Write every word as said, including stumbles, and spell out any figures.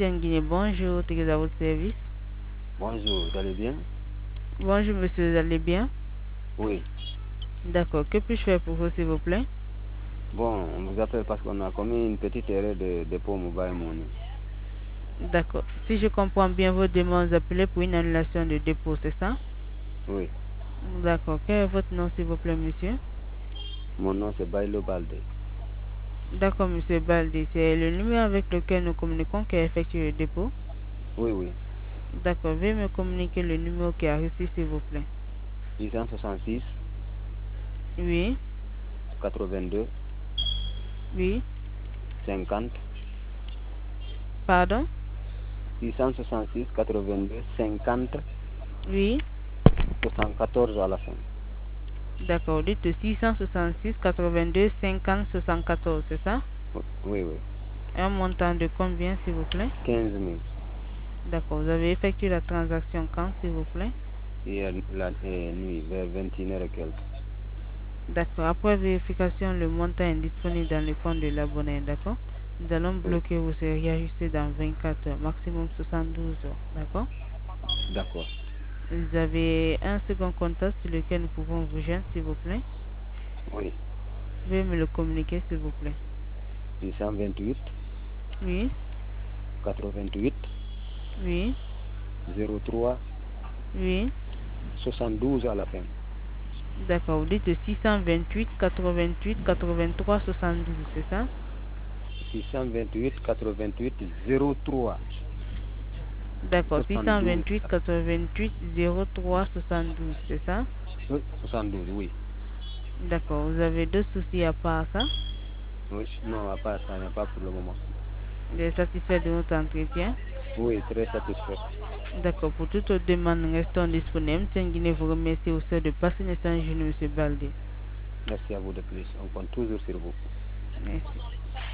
Guinée, bonjour, t'es à votre service. Bonjour, vous allez bien? Bonjour monsieur, vous allez bien? Oui. D'accord, que puis-je faire pour vous s'il vous plaît? Bon, on vous appelle parce qu'on a commis une petite erreur de dépôt mobile money. D'accord, si je comprends bien vos demandes, vous appelez pour une annulation de dépôt, c'est ça? Oui. D'accord, quel est votre nom s'il vous plaît monsieur? Mon nom c'est Bailo Balde. D'accord monsieur Baldi, c'est le numéro avec lequel nous communiquons qui a effectué le dépôt? Oui, oui. D'accord, veuillez me communiquer le numéro qui a reçu s'il vous plaît. six cent soixante-six, Oui, quatre-vingt-deux, oui, cinquante. pardon? six cent soixante-six, quatre-vingt-deux, cinquante, Oui, soixante-quatorze à la fin. d'accord, dites six cent soixante-six, quatre-vingt-deux, cinquante, soixante-quatorze, c'est ça? Oui, oui. Un montant de combien s'il vous plaît? quinze mille. D'accord, vous avez effectué la transaction quand s'il vous plaît? Hier la euh, nuit, vers vingt et une heures et quelques. D'accord, après vérification, le montant est disponible dans le compte de l'abonné, d'accord? Nous allons Oui. bloquer ou se réajuster dans vingt-quatre heures, maximum soixante-douze heures, d'accord? D'accord. Vous avez un second contact sur lequel nous pouvons vous joindre s'il vous plaît? Oui. Veuillez me le communiquer s'il vous plaît. six cent vingt-huit, Oui, quatre-vingt-huit, oui, zéro trois, oui. soixante-douze à la fin. D'accord, vous dites six cent vingt-huit, quatre-vingt-huit, quatre-vingt-trois, soixante-douze, c'est ça? six cent vingt-huit, quatre-vingt-huit, zéro trois, D'accord, six cent soixante-douze. vingt-huit, quatre-vingt-huit, zéro trois, soixante-douze, c'est ça? Oui, soixante-douze, oui. D'accord, vous avez deux soucis à part ça? Oui, non, à part ça, il n'y a pas pour le moment. Vous êtes satisfait de notre entretien? Oui, très satisfait. D'accord, pour toute autre demande, nous restons disponibles. Guinée vous remercie au sein de passer une excellente journée, M. Baldi. Merci à vous de plus. On compte toujours sur vous. Merci.